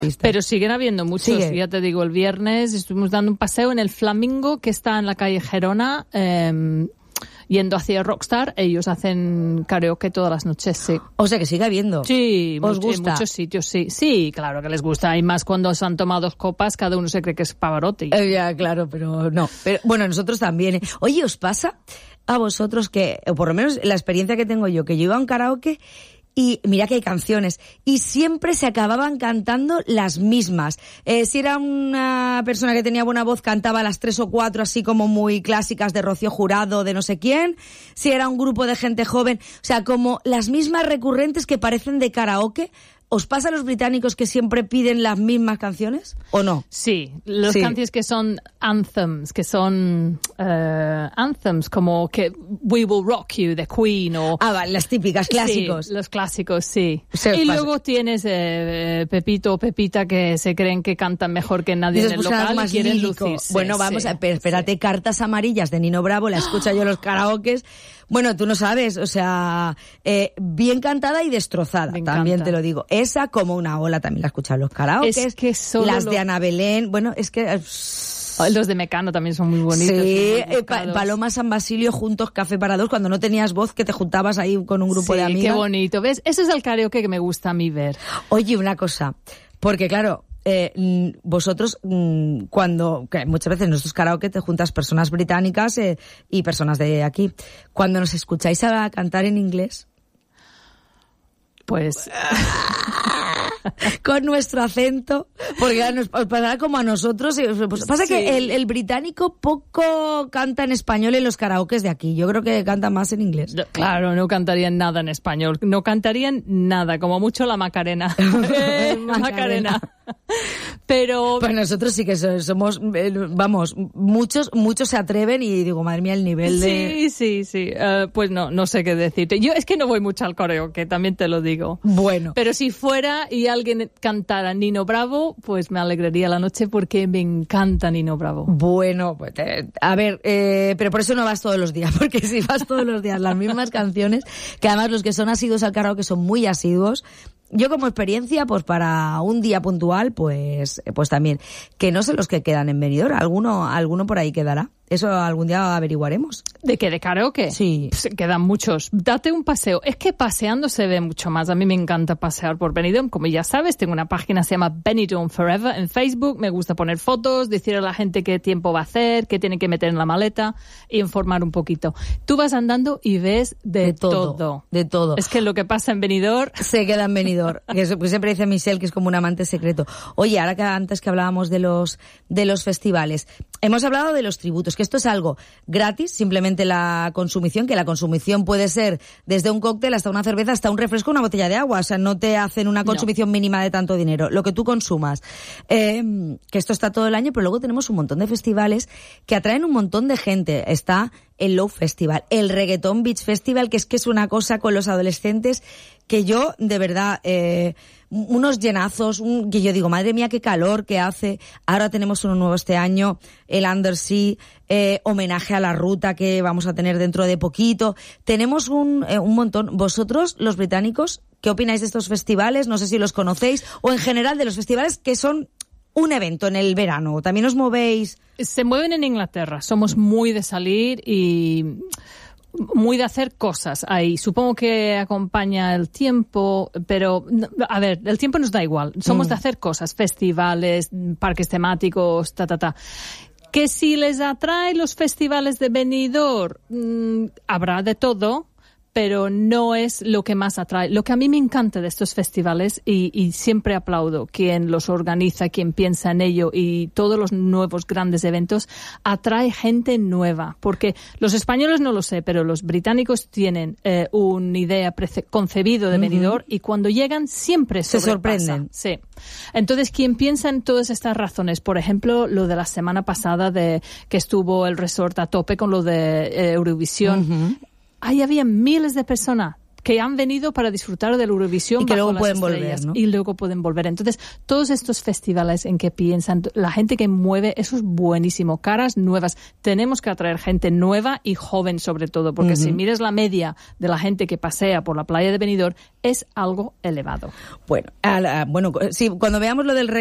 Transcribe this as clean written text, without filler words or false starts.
Pero siguen habiendo muchos. Ya te digo, el viernes estuvimos dando un paseo en el Flamingo, que está en la calle Gerona, yendo hacia Rockstar. Ellos hacen karaoke todas las noches, sí. O sea que sigue habiendo. Sí, ¿Os gusta? En muchos sitios, sí. Sí, claro que les gusta. Y más cuando se han tomado 2 copas, cada uno se cree que es Pavarotti. Ya, claro, pero no. Pero, bueno, nosotros también. Oye, ¿os pasa a vosotros que, o por lo menos la experiencia que tengo yo, que yo iba a un karaoke y mira que hay canciones y siempre se acababan cantando las mismas? Si era una persona que tenía buena voz, cantaba las 3 o 4 así como muy clásicas de Rocío Jurado, de no sé quién. Si era un grupo de gente joven, o sea, como las mismas recurrentes que parecen de karaoke. ¿Os pasa a los británicos que siempre piden las mismas canciones o no? Sí, las canciones que son anthems, como que We Will Rock You, de Queen o... vale, las típicas, clásicos. Sí, los clásicos, sí. Y luego tienes Pepito o Pepita que se creen que cantan mejor que nadie en el local y quieren lucirse. Bueno, vamos a ver, espérate, Cartas Amarillas de Nino Bravo, la escucho yo en los karaokes. Bueno, tú no sabes, o sea, bien cantada y destrozada, también te lo digo. Esa como una ola también la he escuchado en los karaokes. Es que las de Ana Belén, bueno, es que... Los de Mecano también son muy bonitos. Sí, Paloma San Basilio juntos, Café para dos, cuando no tenías voz que te juntabas ahí con un grupo de amigas. Qué bonito, ¿ves? Ese es el karaoke que me gusta a mí ver. Oye, una cosa, porque claro... vosotros cuando que muchas veces en nuestros karaoke te juntas personas británicas y personas de aquí, cuando nos escucháis a cantar en inglés, pues con nuestro acento, porque os pasará como a nosotros. Pues pasa que el británico poco canta en español en los karaokes de aquí. Yo creo que canta más en inglés. Claro, no cantarían nada en español. No cantarían nada, como mucho la Macarena. Macarena. Pero... Pues nosotros sí que somos, vamos, muchos se atreven y digo, madre mía, el nivel de... Sí. Pues no sé qué decirte. Yo es que no voy mucho al karaoke, también te lo digo. Bueno. Pero si fuera y alguien cantara Nino Bravo, pues me alegraría la noche porque me encanta Nino Bravo. Bueno, pues a ver, pero por eso no vas todos los días, porque si vas todos los días las mismas canciones, que además los que son asiduos al karaoke son muy asiduos. Yo como experiencia, pues para un día puntual, pues también. Que no sé los que quedan en Benidorm, alguno por ahí quedará. Eso algún día averiguaremos. ¿De qué? ¿De karaoke? Sí. Pues quedan muchos. Date un paseo. Es que paseando se ve mucho más. A mí me encanta pasear por Benidorm. Como ya sabes, tengo una página que se llama Benidorm Forever en Facebook. Me gusta poner fotos, decir a la gente qué tiempo va a hacer, qué tiene que meter en la maleta e informar un poquito. Tú vas andando y ves de todo. De todo. Es que lo que pasa en Benidorm... Se queda en Benidorm. Que siempre dice Michelle que es como un amante secreto. Oye, ahora que antes que hablábamos de los festivales, hemos hablado de los tributos, que esto es algo gratis, simplemente la consumición, que la consumición puede ser desde un cóctel hasta una cerveza, hasta un refresco, una botella de agua, o sea, no te hacen una consumición mínima de tanto dinero, lo que tú consumas. Que esto está todo el año, pero luego tenemos un montón de festivales que atraen un montón de gente. Está el Low Festival, el Reggaeton Beach Festival, que es una cosa con los adolescentes que yo, de verdad, unos llenazos, que yo digo, madre mía, qué calor que hace. Ahora tenemos uno nuevo este año, el Undersea, homenaje a la ruta que vamos a tener dentro de poquito. Tenemos un montón. Vosotros, los británicos, ¿qué opináis de estos festivales? No sé si los conocéis, o en general de los festivales que son un evento en el verano. ¿También os movéis? Se mueven en Inglaterra. Somos muy de salir y... muy de hacer cosas ahí. Supongo que acompaña el tiempo, pero, a ver, el tiempo nos da igual. Somos de hacer cosas, festivales, parques temáticos, Que si les atrae los festivales de Benidorm, habrá de todo, pero no es lo que más atrae. Lo que a mí me encanta de estos festivales, y siempre aplaudo quien los organiza, quien piensa en ello, y todos los nuevos grandes eventos, atrae gente nueva. Porque los españoles no lo sé, pero los británicos tienen una idea concebida de Benidorm, y cuando llegan siempre se sorprenden. Sí. Entonces, quien piensa en todas estas razones, por ejemplo, lo de la semana pasada de que estuvo el resort a tope con lo de Eurovisión, ahí había miles de personas que han venido para disfrutar del Eurovisión y que luego bajo pueden las estrellas, volver, ¿no? Y luego pueden volver. Entonces, todos estos festivales en que piensan, la gente que mueve, eso es buenísimo. Caras nuevas. Tenemos que atraer gente nueva y joven sobre todo, porque si miras la media de la gente que pasea por la playa de Benidorm, es algo elevado. Bueno, sí, cuando veamos lo del